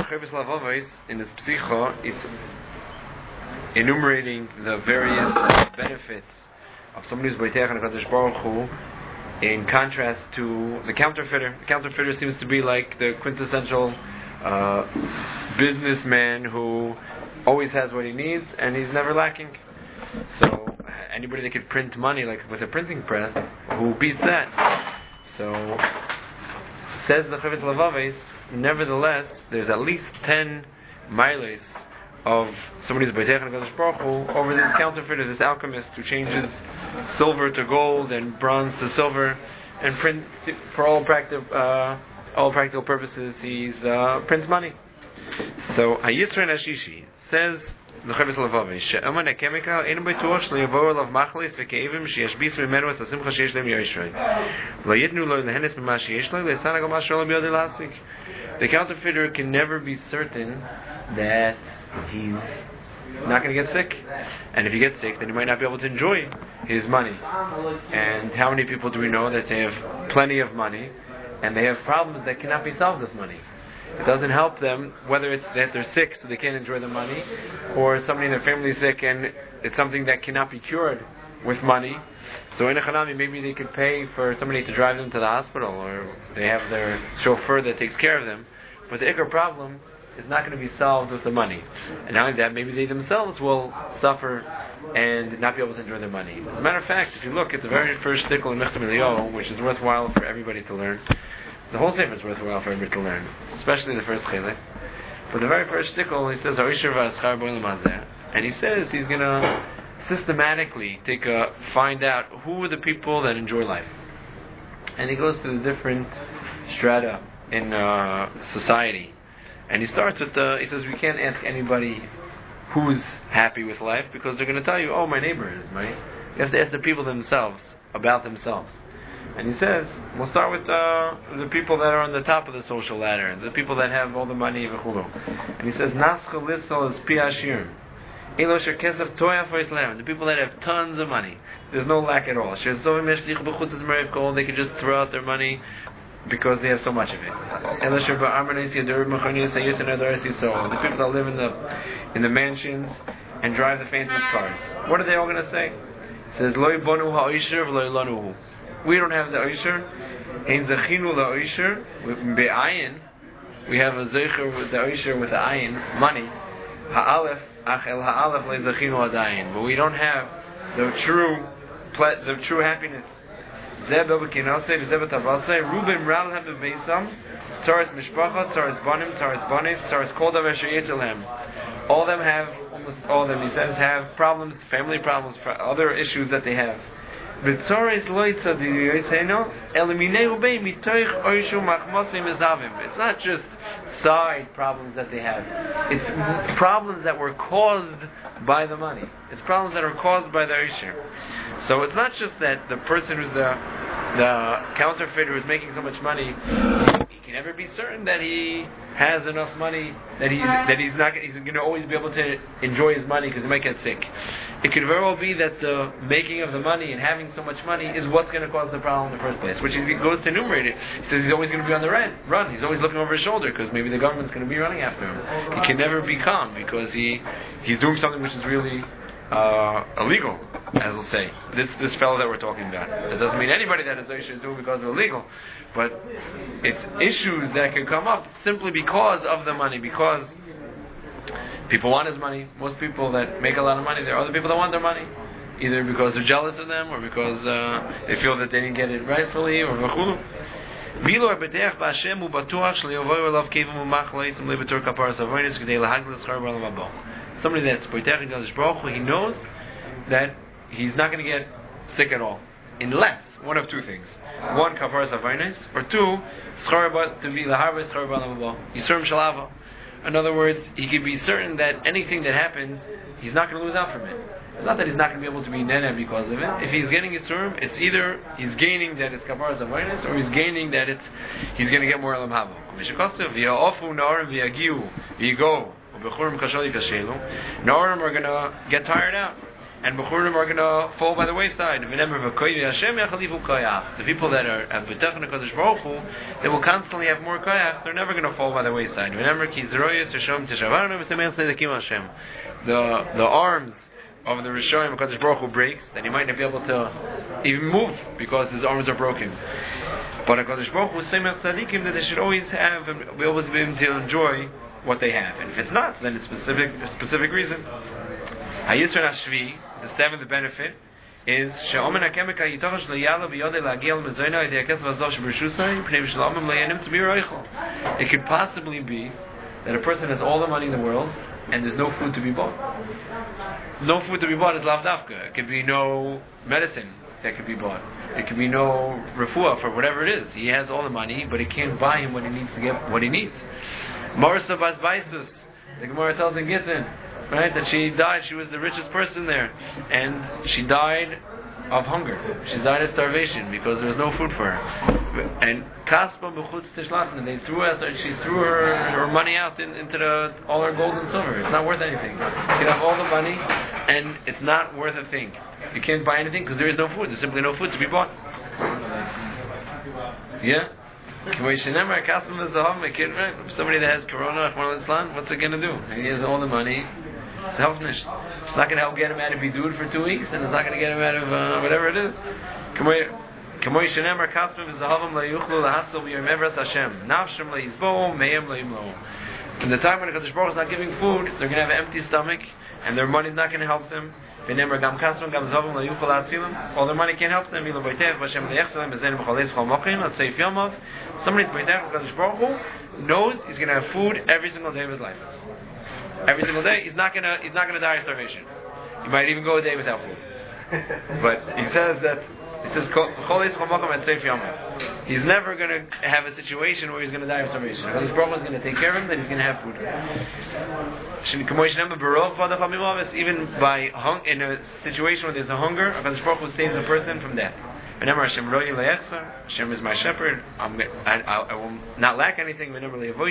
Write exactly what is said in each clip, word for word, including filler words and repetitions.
Chavis Lavavos in his Psicha is enumerating the various benefits of somebody who's Boiteach and HaKadosh Baruch Hu, in contrast to the counterfeiter. The counterfeiter seems to be like the quintessential uh, businessman who always has what he needs and he's never lacking. So anybody that could print money like with a printing press, who beats that? So says the Chavis Lavaves, nevertheless, there's at least ten miles of somebody's Boiteach and HaKadosh Baruch Hu over this counterfeiter, this alchemist who changes silver to gold and bronze to silver, and print for all practical uh, all practical purposes. He's uh, prints money. So Hayisra Nashishi says the Chavis Lavavi she'aman chemical ein b'tuach shle'yavo elav machlis v'ke'evim sheyashbis mimenu es hasimcha sheyesh le'im yoishrei lo'yitnu lo lehenes mima sheyesh lo le'sanag al ma'asher lo b'yodei lasik. The counterfeiter can never be certain that he's not going to get sick, and if he gets sick, then he might not be able to enjoy his money. And how many people do we know that they have plenty of money and they have problems that cannot be solved with money? It doesn't help them whether it's that they're sick so they can't enjoy the money, or somebody in their family is sick and it's something that cannot be cured with money. So in a Hanami, maybe they could pay for somebody to drive them to the hospital, or they have their chauffeur that takes care of them. But the ikar problem is not going to be solved with the money. And not only that, maybe they themselves will suffer and not be able to enjoy their money. As a matter of fact, if you look at the very first stickle in Mechtam Eliyahu, which is worthwhile for everybody to learn, the whole sefer is worthwhile for everybody to learn, especially the first chilek. But the very first stickle, he says, and he says he's going to systematically take a, find out who are the people that enjoy life. And he goes to the different strata in uh, society. And he starts with the, he says, we can't ask anybody who's happy with life, because they're going to tell you, oh, my neighbor is, right? You have to ask the people themselves, about themselves. And he says, we'll start with uh, the people that are on the top of the social ladder, the people that have all the money, and he says, Nascha Lissol is Pi Ashirim. Elo Sher Kesef Toya for Islam. The people that have tons of money. There's no lack at all. Sher Zovim Eshlich B'chutzes Merev Kol. They can just throw out their money because they have so much of it. The people that live in the in the mansions and drive the fanciest cars, what are they all going to say? It says, Loi bonu ha'oisher v'loi lanuhu. We don't have the oisher. Ein zechinu la'oisher be'ayin. We have a zecher with the oisher with the ayin, money. Ha'alef ach el ha'alef le zechinu adayin. But we don't have the true the true happiness. Ruben Ral have the Beisam, Taurus Mishpacha, Taurus Banim, Taurus Banis, Taurus Koldav Eshayetelhem. All of them have, almost all of them, he says, have problems, family problems, other issues that they have. It's not just side problems that they have. It's problems that were caused by the money. It's problems that are caused by the Oisher. So it's not just that the person who's the the counterfeiter who's making so much money, he can never be certain that he has enough money that he's that he's not he's going to always be able to enjoy his money because he might get sick. It could very well be that the making of the money and having so much money is what's going to cause the problem in the first place, which he goes to enumerate it. He says he's always going to be on the run. Run. He's always looking over his shoulder because maybe the government's going to be running after him. He can never be calm because he he's doing something which is really uh, illegal, as we'll say. This this fellow that we're talking about. It doesn't mean anybody that is is doing because of illegal, but it's issues that can come up simply because of the money, because people want his money. Most people that make a lot of money, there are other people that want their money, either because they're jealous of them or because uh, they feel that they didn't get it rightfully, or v'chulu. Somebody that's Boiteach and HaKadosh Baruch Hu, he knows that he's not going to get sick at all, unless one of two things: one, kafaras avaynos, or two, schar to be laharva schar b'alam. Yisurim shalava. In other words, he can be certain that anything that happens, he's not going to lose out from it. It's not that he's not going to be able to be nene because of it. If he's getting Yisurim, it's either he's gaining that it's kafaras avaynos, or he's gaining that it's he's going to get more elam hava. V'ya'ofu na'arim v'yagiu v'yigo. Na'arim are going to get tired out, and Bechurim are going to fall by the wayside. The people that are at B'tach HaKadosh Baruch Hu, they will constantly have more koyach. They're never going to fall by the wayside. The the arms of the Rishonim HaKadosh Baruch Hu breaks, then he might not be able to even move because his arms are broken. But HaKadosh Baruch Hu Semech Tzadikim, that they should always have, and we always be able to enjoy what they have. And if it's not, then it's specific a specific reason. Hayisr Hashvi, the seventh benefit, is she'omen hakemika yitochash leyala v'yodei la'agiel mezoyna idei hakesef hazor shebershusay pnei v'shalomim le'yanim to be roichel. It could possibly be that a person has all the money in the world and there's no food to be bought. No food to be bought is lav dafka. It could be no medicine that could be bought. It could be no refuah for whatever it is. He has all the money, but he can't buy him what he needs to get what he needs. Marisa Bas Baisus, the Gemara tells in Gittin, right, that she died, she was the richest person there, and she died of hunger. She died of starvation because there was no food for her. And Kaspa B'chutz Tishlatin, they threw out, she threw her, her money out in, into the, all her gold and silver. It's not worth anything. You can have all the money, and it's not worth a thing. You can't buy anything because there is no food. There's simply no food to be bought. Yeah? Somebody that has corona, what's it going to do? He has all the money. It's helpnish. It's not going to help get him out of bidud for two weeks, and it's not going to get him out of uh, whatever it is. From the time when the Kadosh Baruch is not giving food, they're going to have an empty stomach, and their money is not going to help them. All their money can't help them. Somebody knows he's going to have food every single day of his life. Every single day, he's not going to he's not going to die of starvation. He might even go a day without food. But he says that he says he's never going to have a situation where he's going to die of starvation. Because his brother is going to take care of him, then he's going to have food. Even by hung, in a situation where there's a hunger, Hakadosh Baruch Hu saves a person from death. Hashem is my shepherd. I'm, I, I, I will not lack anything. Even in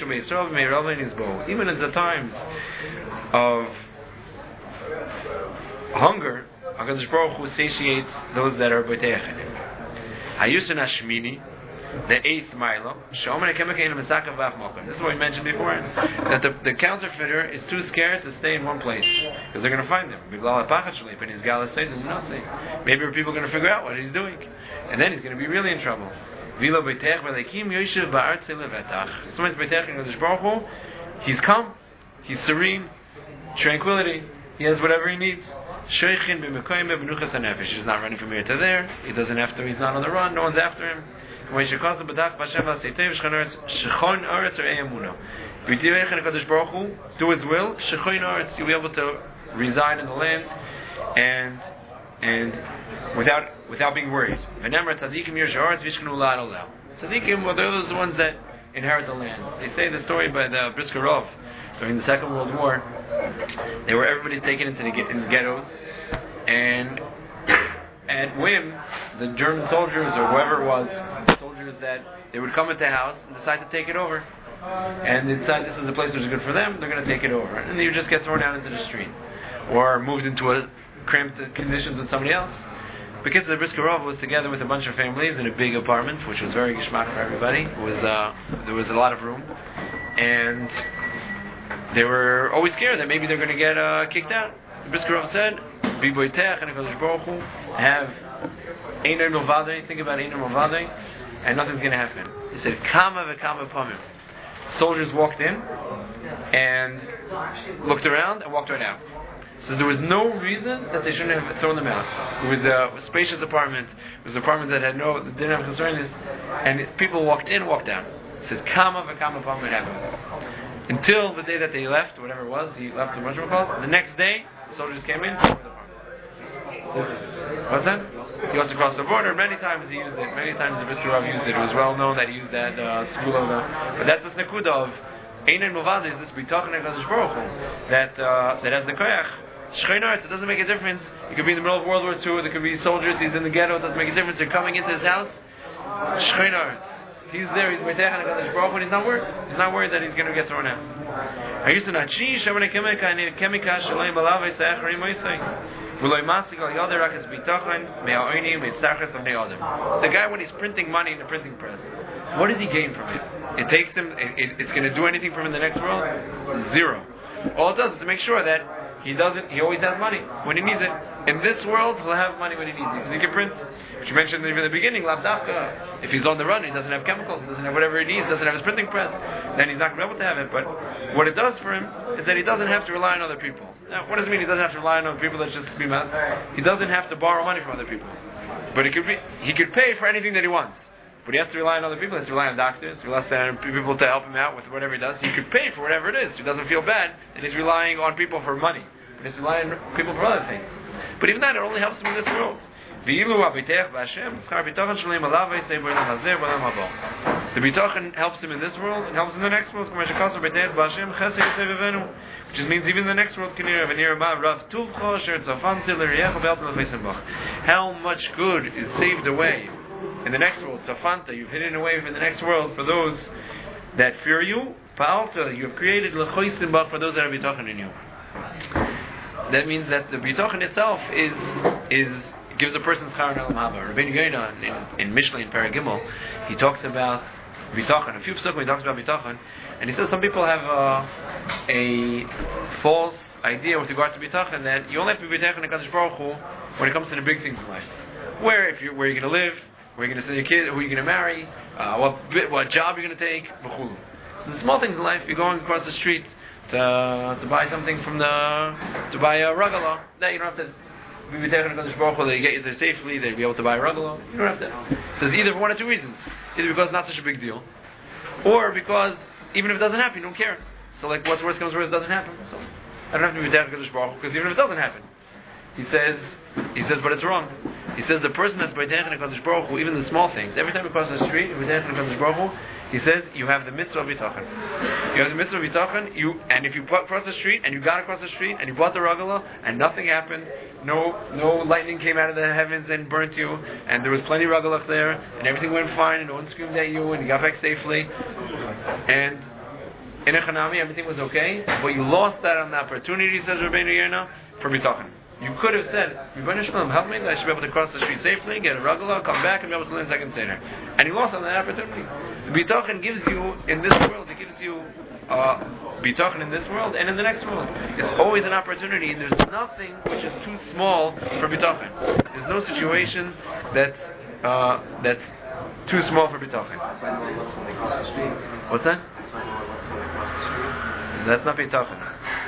the times of hunger, HaKadosh Baruch Hu satiates those that are b'teich in him. Hayusin Hashmini, the eighth milo. This is what we mentioned before, that the, the counterfeiter is too scared to stay in one place because they're going to find him. Maybe people are going to figure out what he's doing, and then he's going to be really in trouble. He's calm, he's serene, tranquility. He has whatever he needs. He's not running from here to there. He doesn't have to. He's not on the run. No one's after him. When you do His will, you'll be able to reside in the land and and without without being worried. Tzadikim, well, they're those ones that inherit the land. They say the story by the Brisker Rov during the Second World War. They were everybody's taken into the, in the ghettos, and at whim, the German soldiers or whoever it was, soldiers that they would come into the house and decide to take it over, and they decide this is the place which is good for them. They're going to take it over, and you just get thrown out into the street or moved into a cramped conditions with somebody else. Because the Brisker Rov was together with a bunch of families in a big apartment, which was very geschmack for everybody. It was uh, there was a lot of room, and they were always scared that maybe they're going to get uh, kicked out. The Brisker Rov said, "Bi boitech and HaKadosh Baruch Hu have Einer Novadei." Think about Einer Novadei, and nothing's going to happen. He said, "Kama v'kama pamim." Soldiers walked in and looked around and walked right out. So there was no reason that they shouldn't have thrown them out. It was a spacious apartment. It was an apartment that had no, that didn't have concerns, and people walked in, walked out. It says, "Kama v'kama pamim," it happened. Until the day that they left, whatever it was, he left the much more called. The next day, the soldiers came in. What's that? He also crossed the border. Many times he used it. Many times the Brisker Rov used it. It was well known that he used that uh, school of the. But that's the nekuda of Einer Movad is this bitachon HaKadosh Baruch Hu that uh, that has the koyach. Shchein Aretz, it doesn't make a difference. It could be in the middle of World War Two. There could be soldiers. He's in the ghetto. It doesn't make a difference. They're coming into his house. Shchein Aretz. He's there. He's bitachon HaKadosh Baruch Hu. He's not worried. He's not worried that he's going to get thrown out. The guy, when he's printing money in the printing press, what does he gain from it? It takes him, it, it, it's going to do anything for him in the next world? Zero. All it does is to make sure that he doesn't, he always has money when he needs it. In this world, he'll have money when he needs it, because he can print. Which you mentioned even in the beginning, Labdavka, if he's on the run, he doesn't have chemicals, he doesn't have whatever he needs, doesn't have his printing press, then he's not going to be able to have it. But what it does for him is that he doesn't have to rely on other people. Now, what does it mean he doesn't have to rely on other people? That's just be mad. He doesn't have to borrow money from other people. But he could be, he could pay for anything that he wants. But he has to rely on other people. He has to rely on doctors. He has to rely on people to help him out with whatever he does. He could pay for whatever it is. He doesn't feel bad, and he's relying on people for money. He's relying on people for other things. But even that, it only helps him in this world. The bitachon helps him in this world and helps him in the next world. Which just means even in the next world. How much good is saved away in the next world? Safanta, you've hidden away in the next world for those that fear you. Pa'alta, you have created lechoisim bach for those that have bitachon in you. That means that the bitachon itself is is gives a person schar and olam haba. Rabbeinu Yonah in, in Mishlei in Perek Gimel, he talks about bitachon. A few psukim he talks about bitachon, and he says some people have uh, a false idea with regard to bitachon that you only have to be bitachon in Kadosh Baruch Hu when it comes to the big things in life. Where if you where you're going to live, where you're going to send your kid, who you're going to marry, uh, what what job you're going to take, b'chulu. So the small things in life, you're going across the street to to buy something from the to buy a ragala. That you don't have to. We be taking Kadosh Baruch Hu, they get you there safely, they'll be able to buy a ragala. You don't have to. So it's either for one or two reasons. Either because it's not such a big deal, or because even if it doesn't happen, you don't care. So like, what's worse comes worse, it doesn't happen. So I don't have to be taking Kadosh Baruch Hu, because even if it doesn't happen, he says, he says, but it's wrong. He says the person that's by taking Kadosh Baruch Hu, even the small things, every time you cross the street, you be taking Kadosh Baruch Hu, he says you have the mitzvah of bitachon. You have the mitzvah of bitachon. You and if you cross the street and you got across the street and you bought the ragala and nothing happened, no no lightning came out of the heavens and burnt you, and there was plenty of ragalach there, and everything went fine, and no one screamed at you, and you got back safely, and in a chanami everything was okay, but you lost that on the opportunity, says Rabbeinu Yonah, for bitachon. You could have said, Rebbeinu Shalom, help me, that I should be able to cross the street safely, get a ragala, come back, and be able to learn second seder. And you lost on that opportunity. The bitachon gives you, in this world, it gives you uh, bitachon in this world and in the next world. It's always an opportunity, and there's nothing which is too small for bitachon. There's no situation that's, uh, that's too small for bitachon. What's that? That's not bitachon.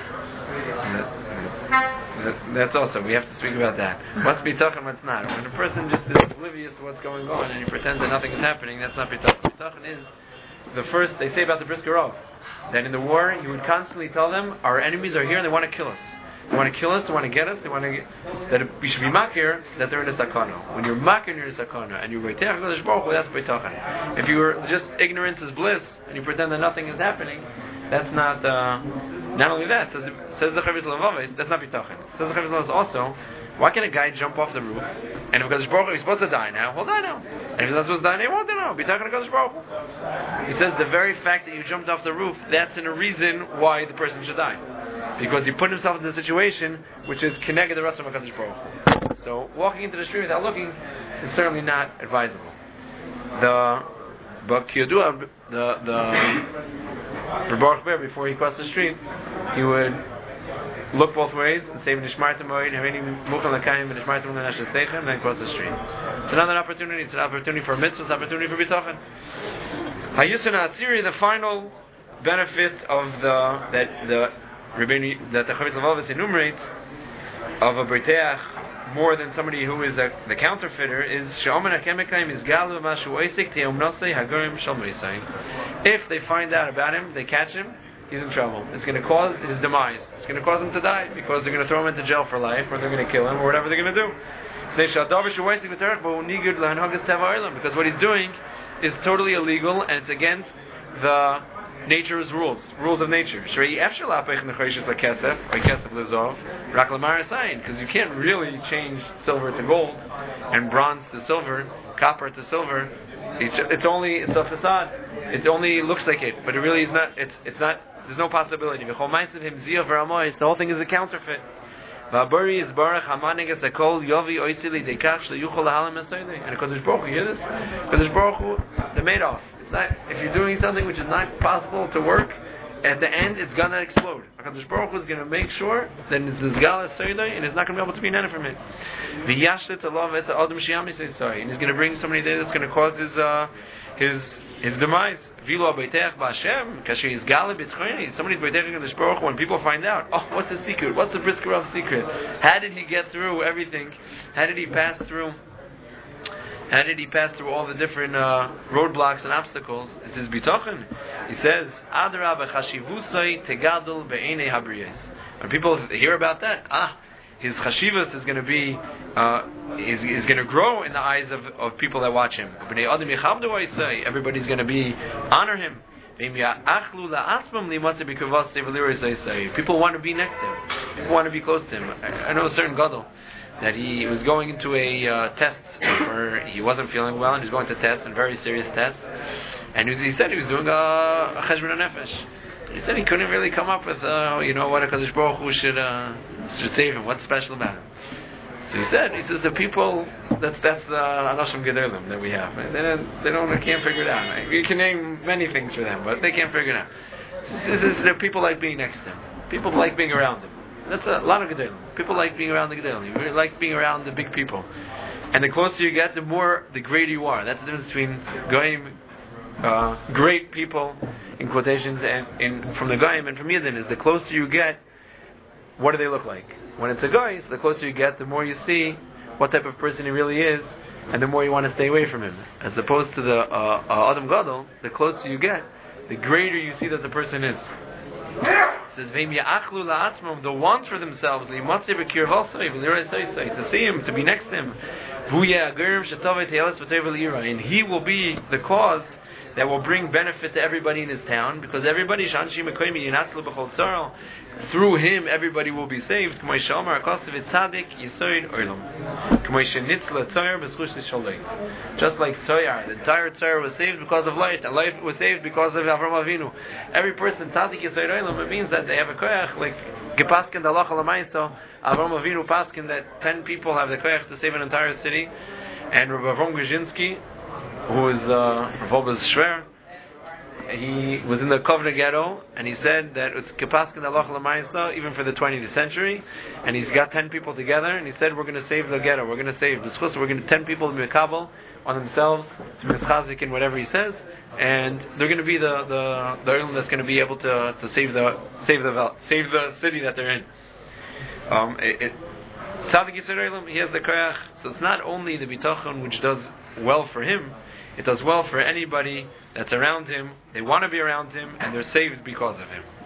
That's also, we have to speak about that. What's bitachon, what's not. When a person just is oblivious to what's going on and he pretends that nothing is happening, that's not bitachon. Bitachon is the first, they say about the Brisker Rov, that in the war, you would constantly tell them, our enemies are here and they want to kill us. They want to kill us, they want to get us, they want to get, that we should be makir, that they're in a sakana. When you're makir, you're in a sakana, and you're beitach Kadosh Baruch Hu, that's bitachon. If you were just ignorance is bliss, and you pretend that nothing is happening, that's not, uh, not only that, says the, says the Chavis Lavavis, that's not bitachon. Says the Chavis Lavavis also, why can a guy jump off the roof, and if Kadosh Baruch Hu is supposed to die now, he'll die now. And if he's not supposed to die now, he won't die now. Bitachon Kadosh Baruch Hu. He says the very fact that you jumped off the roof, that's in a reason why the person should die. Because he put himself in a situation which is connected to the rest of HaKadosh Baruch Hu. So walking into the street without looking is certainly not advisable. The but Kiyodua, the the Baruch Ber, before he crossed the street, he would look both ways and say Nishmartem Moed, Haveni Muchal Lakayim, Nishmartem Nashas Teichem, and then cross the street. It's another opportunity. It's an opportunity for mitzvahs, it's an opportunity for bitachon. Hayusin Asiri, the final benefit of the that the Rebbeinu, that the Chavis Lavavis enumerates of a B'riteach more than somebody who is a, the counterfeiter is She'omen HaKemekayim is Galu Mashu Oisik Te'om Nosei Hagorim Shalmoisayim. If they find out about him, they catch him, he's in trouble. It's going to cause his demise. It's going to cause him to die because they're going to throw him into jail for life, or they're going to kill him, or whatever they're going to do. Because what he's doing is totally illegal and it's against the nature's rules, rules of nature. Because you can't really change silver to gold and bronze to silver, copper to silver. It's, it's only it's a facade. It only looks like it, but it really is not. It's it's not. There's no possibility. The whole thing is a counterfeit. Va'bari is barach hamaneges akol yovi oisili dekach sheyuchol lahalim esoydei. And Kodesh Baruch Hu, you hear this? Kodesh Baruch Hu, the Madoff. It's not, if you're doing something which is not possible to work, at the end it's gonna explode. Kodesh Baruch Hu is gonna make sure that it's zgal esoydei, and it's not gonna be able to be none from it. V'yashlet alav et adam shiyam yisei, and he's gonna bring somebody there that's gonna cause his uh, his his demise. Vilu abayteach b'Hashem, kasher yizgale b'tzchoni. Somebody's bayteach in the Baruch Hu. When people find out, oh, what's the secret? What's the Brisker Rav secret? How did he get through everything? How did he pass through? How did he pass through all the different uh, roadblocks and obstacles? It says bitochen. He says, Adra b'chashivusay tegadol be'enei habriyos. When people hear about that, ah, his chashivas is going to be uh, is is going to grow in the eyes of, of people that watch him. Everybody's going to be honor him. People want to be next to him. People want to be close to him. I, I know a certain gadol that he was going into a uh, test where he wasn't feeling well, and he was going to test, a very serious test. And he, was, he said he was doing a, a cheshbon nefesh. He said he couldn't really come up with, uh, you know, what a Kadosh Baruch Hu should, uh, should save him. What's special about him? So he said, he says the people, that's that's the Anashim Gedolim that we have. They don't, they don't, they can't figure it out. Right? We can name many things for them, but they can't figure it out. This is, the people like being next to him. People like being around him. That's a lot of Gedolim. People like being around the Gedolim. You really like being around the big people. And the closer you get, the more, the greater you are. That's the difference between Goyim, uh, great people, in quotations, and in, from the Goyim and from Yidden, is the closer you get, what do they look like? When it's a guy, so the closer you get, the more you see what type of person he really is, and the more you want to stay away from him. As opposed to the uh, uh, Adam Gadol, the closer you get, the greater you see that the person is. It says, the wants for themselves, to see him, to be next to him. And he will be the cause that will bring benefit to everybody in his town, because everybody, through him, everybody will be saved. Just like Tzoyar, the entire Tzoyar was saved because of light, and light was saved because of Avram Avinu. Every person, Tzadik Yisoid Olam, it means that they have a koyach, like Gepaskin Dalach Alamaisa, Avram Avinu Paskin, that ten people have the koyach to save an entire city, and Rav Avram Grzhinsky, who is uh, Rav Shver, he was in the Kovna ghetto, and he said that it's Kepaskin Allah Lamaisa, even for the twentieth century, and he's got ten people together, and he said, we're going to save the ghetto, we're going to save the Schus, we're going to ten people to Mekabel on themselves, to Mischazik in whatever he says, and they're going to be the the the Ulam that's going to be able to to save the save the save the city that they're in. Um, it, Tzadik Yisrael, he has the koyach, so it's not only the bitachon which does well for him, it does well for anybody that's around him. They want to be around him, and they're saved because of him.